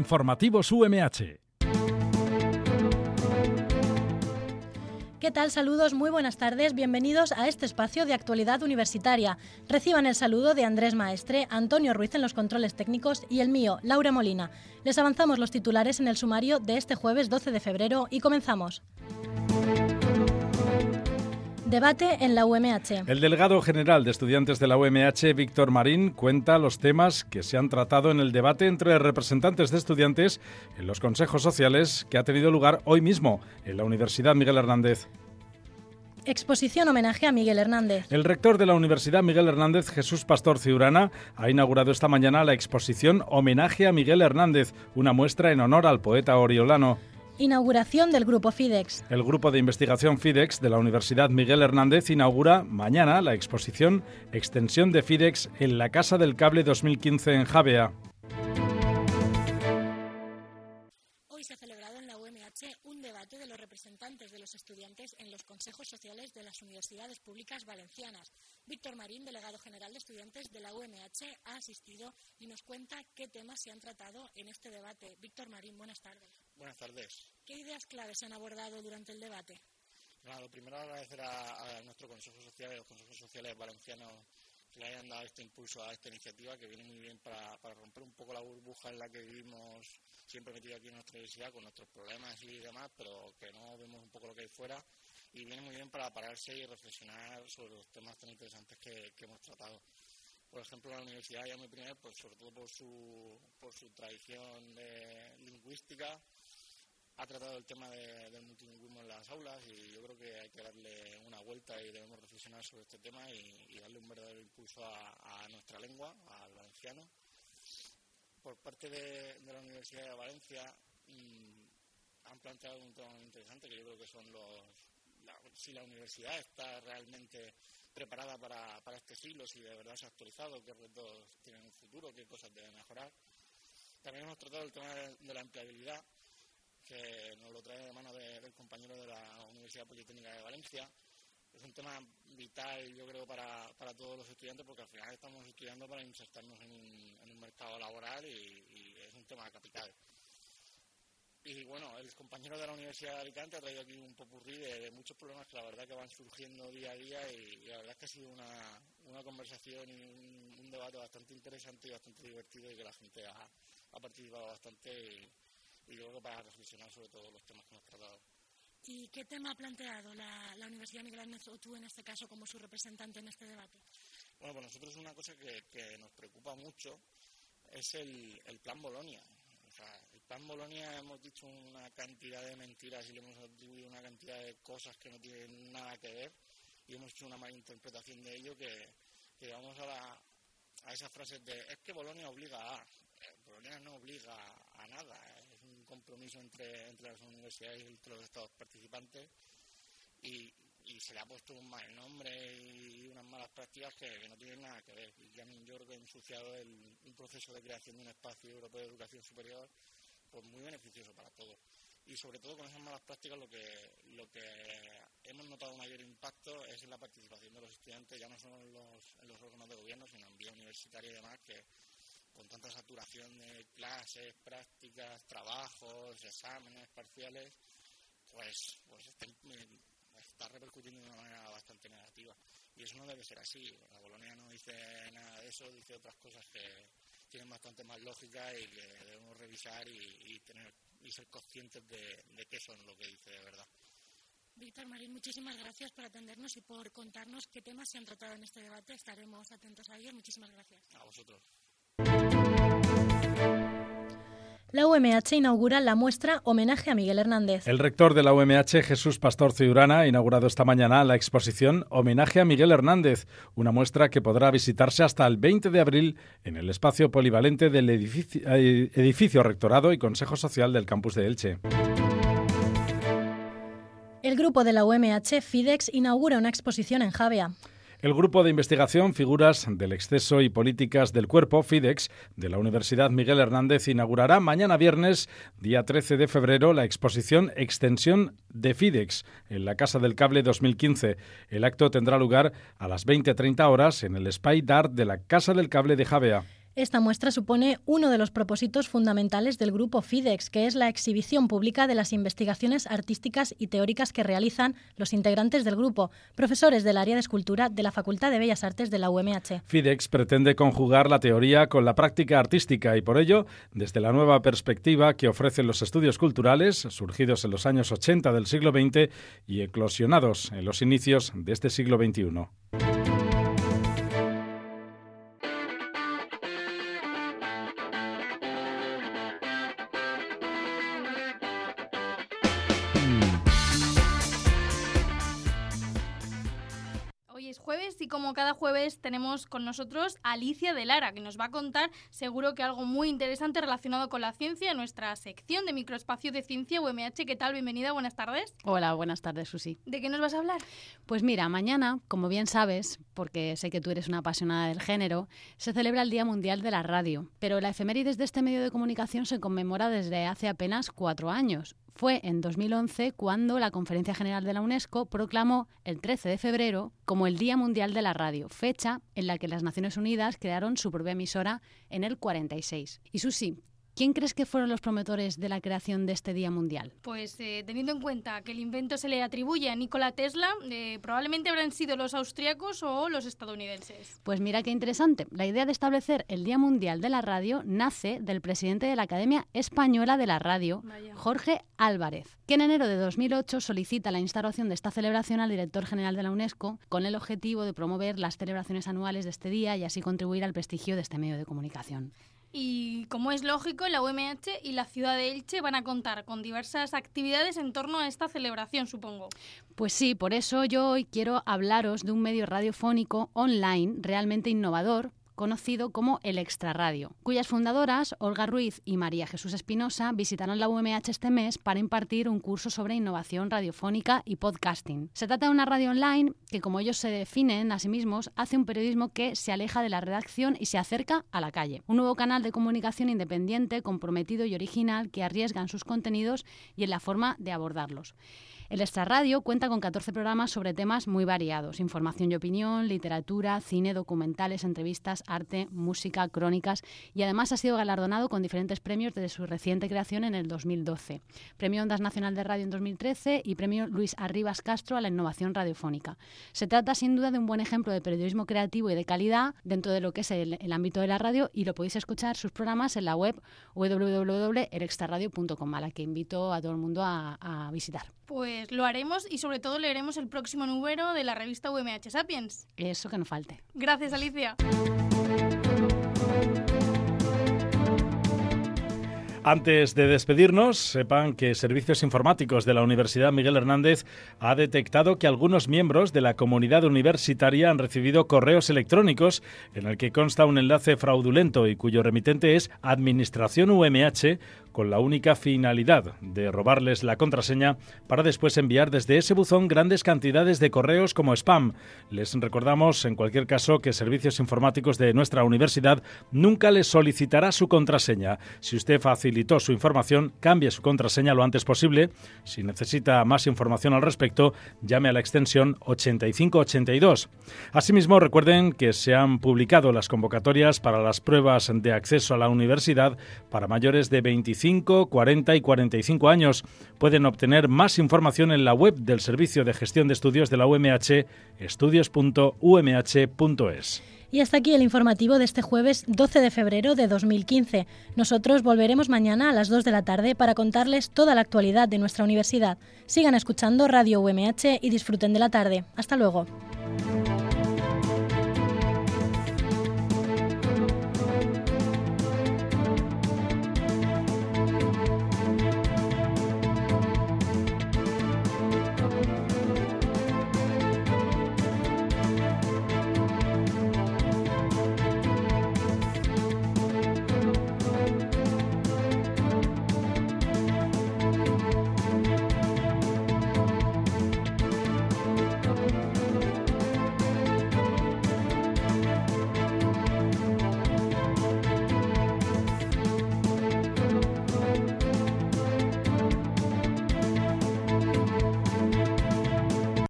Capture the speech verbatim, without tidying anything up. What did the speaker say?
Informativos U M H. ¿Qué tal? Saludos, muy buenas tardes, bienvenidos a este espacio de actualidad universitaria. Reciban el saludo de Andrés Maestre, Antonio Ruiz en los controles técnicos y el mío, Laura Molina. Les avanzamos los titulares en el sumario de este jueves doce de febrero y comenzamos. Debate en la U M H. El delegado general de estudiantes de la U M H, Víctor Marín, cuenta los temas que se han tratado en el debate entre representantes de estudiantes en los consejos sociales que ha tenido lugar hoy mismo en la Universidad Miguel Hernández. Exposición homenaje a Miguel Hernández. El rector de la Universidad Miguel Hernández, Jesús Pastor Ciurana, ha inaugurado esta mañana la exposición Homenaje a Miguel Hernández, una muestra en honor al poeta oriolano. Inauguración del Grupo FIDEX. El Grupo de Investigación FIDEX de la Universidad Miguel Hernández inaugura mañana la exposición Extensión de FIDEX en la Casa del Cable dos mil quince en Javea. Hoy se ha celebrado en la U M H un debate de los representantes de los estudiantes en los consejos sociales de las universidades públicas valencianas. Víctor Marín, delegado general de estudiantes de la U M H, ha asistido y nos cuenta qué temas se han tratado en este debate. Víctor Marín, buenas tardes. Buenas tardes. ¿Qué ideas claves se han abordado durante el debate? Bueno, lo primero, agradecer a, a nuestro Consejo Social y a los Consejos Sociales valencianos que le hayan dado este impulso a esta iniciativa, que viene muy bien para, para romper un poco la burbuja en la que vivimos siempre metidos aquí en nuestra universidad con nuestros problemas y demás, pero que no vemos un poco lo que hay fuera, y viene muy bien para pararse y reflexionar sobre los temas tan interesantes que, que hemos tratado. Por ejemplo, la universidad ya muy primera, pues sobre todo por su, por su tradición de lingüística, ha tratado el tema de, del multilingüismo en las aulas, y yo creo que hay que darle una vuelta y debemos reflexionar sobre este tema y, y darle un verdadero impulso a, a nuestra lengua, al valenciano. Por parte de, de la Universidad de Valencia mmm, han planteado un tema muy interesante, que yo creo que son los la, si la universidad está realmente preparada para, para este siglo, si de verdad se ha actualizado, qué retos tienen en un futuro, qué cosas deben mejorar. También hemos tratado el tema de, de la empleabilidad, que nos lo trae de mano de, del compañero de la Universidad Politécnica de Valencia. Es un tema vital, yo creo, para, para todos los estudiantes, porque al final estamos estudiando para insertarnos en un, en un mercado laboral y, y es un tema capital. Y bueno, el compañero de la Universidad de Alicante ha traído aquí un popurrí de, de muchos problemas que la verdad que van surgiendo día a día, y, y la verdad es que ha sido una, una conversación y un, un debate bastante interesante y bastante divertido, y que la gente ha, ha participado bastante, y, y yo creo que para reflexionar sobre todos los temas que hemos tratado. ¿Y qué tema ha planteado la, la Universidad Miguel Hernández, o tú en este caso como su representante en este debate? Bueno, pues nosotros una cosa que, que nos preocupa mucho es el, el Plan Bolonia. O sea, el Plan Bolonia, hemos dicho una cantidad de mentiras y le hemos atribuido una cantidad de cosas que no tienen nada que ver, y hemos hecho una mala interpretación de ello, que, que vamos a, la, a esas frases de es que Bolonia obliga a... Bolonia no obliga a nada, es un compromiso entre, entre las universidades y entre los estados participantes, y, y se le ha puesto un mal nombre y unas malas prácticas que, que no tienen nada que ver. Y Jamin York ha ensuciado el, un proceso de creación de un espacio europeo de educación superior pues muy beneficioso para todos. Y sobre todo con esas malas prácticas lo que, lo que hemos notado mayor impacto es en la participación de los estudiantes, ya no solo en los, en los órganos de gobierno, sino en vía universitaria y demás, que con tanta saturación de clases, prácticas, trabajos, exámenes, parciales, pues, pues está, está repercutiendo de una manera bastante negativa. Y eso no debe ser así. La Bolonia no dice nada de eso, dice otras cosas que tienen bastante más lógica y que debemos revisar y, y, tener, y ser conscientes de, de qué son lo que dice de verdad. Víctor Marín, muchísimas gracias por atendernos y por contarnos qué temas se han tratado en este debate. Estaremos atentos a ellos. Muchísimas gracias. A vosotros. La U M H inaugura la muestra Homenaje a Miguel Hernández. El rector de la U M H, Jesús Pastor Ciurana, ha inaugurado esta mañana la exposición Homenaje a Miguel Hernández, una muestra que podrá visitarse hasta el veinte de abril en el espacio polivalente del edificio, edificio Rectorado y Consejo Social del campus de Elche. El grupo de la U M H, FIDEX, inaugura una exposición en Javea. El Grupo de Investigación Figuras del Exceso y Políticas del Cuerpo, FIDEX, de la Universidad Miguel Hernández, inaugurará mañana viernes, día trece de febrero, la exposición Extensión de FIDEX en la Casa del Cable dos mil quince. El acto tendrá lugar a las veinte treinta horas en el Espai d'Art de la Casa del Cable de Javea. Esta muestra supone uno de los propósitos fundamentales del grupo FIDEX, que es la exhibición pública de las investigaciones artísticas y teóricas que realizan los integrantes del grupo, profesores del área de escultura de la Facultad de Bellas Artes de la U M H. FIDEX pretende conjugar la teoría con la práctica artística y por ello, desde la nueva perspectiva que ofrecen los estudios culturales, surgidos en los años ochenta del siglo veinte y eclosionados en los inicios de este siglo veintiuno. Jueves y como cada jueves tenemos con nosotros a Alicia de Lara, que nos va a contar seguro que algo muy interesante relacionado con la ciencia en nuestra sección de Microespacio de Ciencia U M H. ¿Qué tal? Bienvenida, buenas tardes. Hola, buenas tardes, Susi. ¿De qué nos vas a hablar? Pues mira, mañana, como bien sabes, porque sé que tú eres una apasionada del género, se celebra el Día Mundial de la Radio, pero la efemérides de este medio de comunicación se conmemora desde hace apenas cuatro años. Fue en dos mil once cuando la Conferencia General de la UNESCO proclamó el trece de febrero como el Día Mundial de la Radio, fecha en la que las Naciones Unidas crearon su propia emisora en el cuarenta y seis. Y Susi, ¿quién crees que fueron los promotores de la creación de este Día Mundial? Pues eh, teniendo en cuenta que el invento se le atribuye a Nikola Tesla, eh, probablemente habrán sido los austríacos o los estadounidenses. Pues mira qué interesante. La idea de establecer el Día Mundial de la Radio nace del presidente de la Academia Española de la Radio, Vaya. Jorge Álvarez, que en enero de dos mil ocho solicita la instauración de esta celebración al director general de la UNESCO con el objetivo de promover las celebraciones anuales de este día y así contribuir al prestigio de este medio de comunicación. Y como es lógico, la U M H y la ciudad de Elche van a contar con diversas actividades en torno a esta celebración, supongo. Pues sí, por eso yo hoy quiero hablaros de un medio radiofónico online realmente innovador, conocido como el Extraradio, cuyas fundadoras, Olga Ruiz y María Jesús Espinosa, visitaron la U M H este mes para impartir un curso sobre innovación radiofónica y podcasting. Se trata de una radio online que, como ellos se definen a sí mismos, hace un periodismo que se aleja de la redacción y se acerca a la calle. Un nuevo canal de comunicación independiente, comprometido y original que arriesga en sus contenidos y en la forma de abordarlos. El Extraradio cuenta con catorce programas sobre temas muy variados: información y opinión, literatura, cine, documentales, entrevistas, arte, música, crónicas, y además ha sido galardonado con diferentes premios desde su reciente creación en el dos mil doce. Premio Ondas Nacional de Radio en dos mil trece y Premio Luis Arribas Castro a la innovación radiofónica. Se trata sin duda de un buen ejemplo de periodismo creativo y de calidad dentro de lo que es el, el ámbito de la radio, y lo podéis escuchar sus programas en la web doble u doble u doble u punto el extraradio punto com, a la que invito a todo el mundo a, a visitar. Pues lo haremos y sobre todo leeremos el próximo número de la revista U M H Sapiens. Eso que no falte. Gracias, Alicia. Antes de despedirnos, sepan que Servicios Informáticos de la Universidad Miguel Hernández ha detectado que algunos miembros de la comunidad universitaria han recibido correos electrónicos en el que consta un enlace fraudulento y cuyo remitente es Administración U M H, con la única finalidad de robarles la contraseña para después enviar desde ese buzón grandes cantidades de correos como spam. Les recordamos, en cualquier caso, que Servicios Informáticos de nuestra universidad nunca les solicitará su contraseña. Si usted facilitó su información, cambie su contraseña lo antes posible. Si necesita más información al respecto, llame a la extensión ochenta y cinco ochenta y dos. Asimismo, recuerden que se han publicado las convocatorias para las pruebas de acceso a la universidad para mayores de veinticinco, cuarenta y cuarenta y cinco años. Pueden obtener más información en la web del Servicio de Gestión de Estudios de la U M H, estudios punto u m h punto es. Y hasta aquí el informativo de este jueves doce de febrero de dos mil quince. Nosotros volveremos mañana a las dos de la tarde para contarles toda la actualidad de nuestra universidad. Sigan escuchando Radio U M H y disfruten de la tarde. Hasta luego.